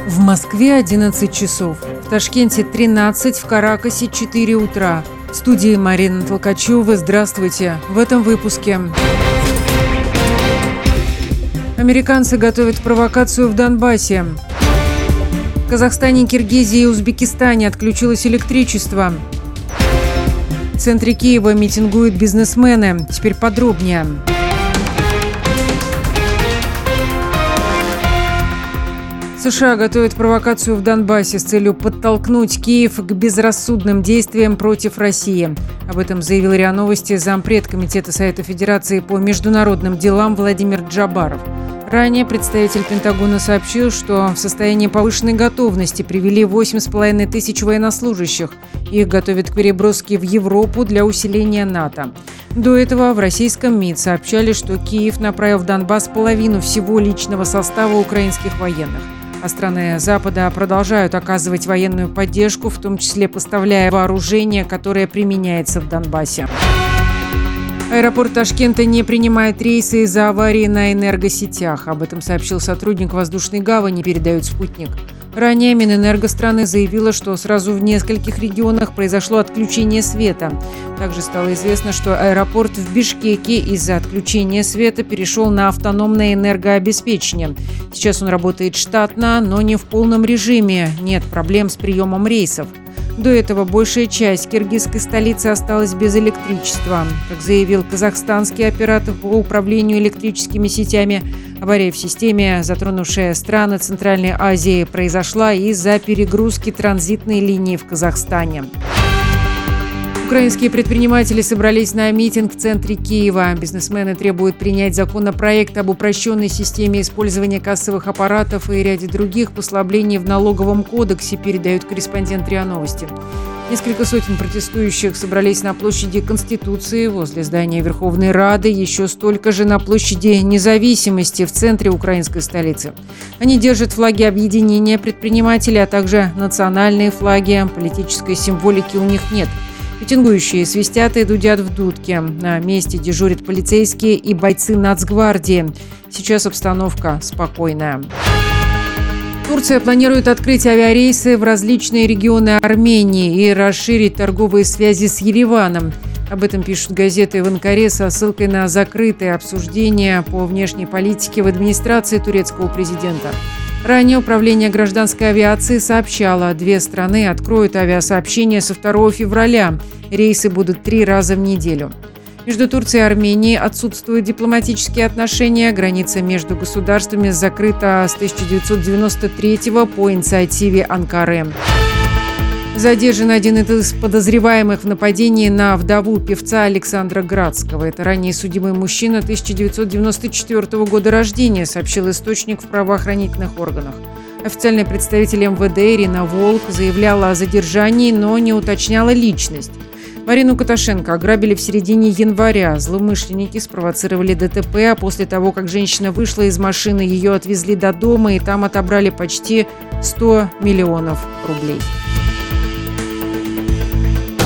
В Москве 11 часов, в Ташкенте 13, в Каракасе 4 утра. В студии Марина Толкачева. Здравствуйте. В этом выпуске. Американцы готовят провокацию в Донбассе. В Казахстане, Киргизии и Узбекистане отключилось электричество. В центре Киева митингуют бизнесмены. Теперь подробнее. США готовят провокацию в Донбассе с целью подтолкнуть Киев к безрассудным действиям против России. Об этом заявил РИА Новости зампред Комитета Совета Федерации по международным делам Владимир Джабаров. Ранее представитель Пентагона сообщил, что в состоянии повышенной готовности привели 8,5 тысяч военнослужащих. Их готовят к переброске в Европу для усиления НАТО. До этого в российском МИД сообщали, что Киев направил в Донбасс половину всего личного состава украинских военных. А страны Запада продолжают оказывать военную поддержку, в том числе поставляя вооружение, которое применяется в Донбассе. Аэропорт Ташкента не принимает рейсы из-за аварии на энергосетях. Об этом сообщил сотрудник воздушной гавани, передает «Спутник». Ранее Минэнерго страны заявила, что сразу в нескольких регионах произошло отключение света. Также стало известно, что аэропорт в Бишкеке из-за отключения света перешел на автономное энергообеспечение. Сейчас он работает штатно, но не в полном режиме. Нет проблем с приемом рейсов. До этого большая часть киргизской столицы осталась без электричества. Как заявил казахстанский оператор по управлению электрическими сетями, авария в системе, затронувшая страны Центральной Азии, произошла из-за перегрузки транзитной линии в Казахстане. Украинские предприниматели собрались на митинг в центре Киева. Бизнесмены требуют принять законопроект об упрощенной системе использования кассовых аппаратов и ряде других послаблений в налоговом кодексе, передает корреспондент РИА Новости. Несколько сотен протестующих собрались на площади Конституции возле здания Верховной Рады, еще столько же на площади Независимости в центре украинской столицы. Они держат флаги объединения предпринимателей, а также национальные флаги. Политической символики у них нет. Митингующие свистят и дудят в дудки. На месте дежурят полицейские и бойцы Нацгвардии. Сейчас обстановка спокойная. Турция планирует открыть авиарейсы в различные регионы Армении и расширить торговые связи с Ереваном. Об этом пишут газеты в Анкаре со ссылкой на закрытые обсуждения по внешней политике в администрации турецкого президента. Ранее Управление гражданской авиации сообщало, две страны откроют авиасообщение со 2 февраля. Рейсы будут 3 раза в неделю. Между Турцией и Арменией отсутствуют дипломатические отношения. Граница между государствами закрыта с 1993 по инициативе Анкары. Задержан один из подозреваемых в нападении на вдову певца Александра Градского. Это ранее судимый мужчина 1994 года рождения, сообщил источник в правоохранительных органах. Официальный представитель МВД Ирина Волк заявляла о задержании, но не уточняла личность. Марину Каташенко ограбили в середине января. Злоумышленники спровоцировали ДТП, а после того, как женщина вышла из машины, ее отвезли до дома и там отобрали почти 100 миллионов рублей.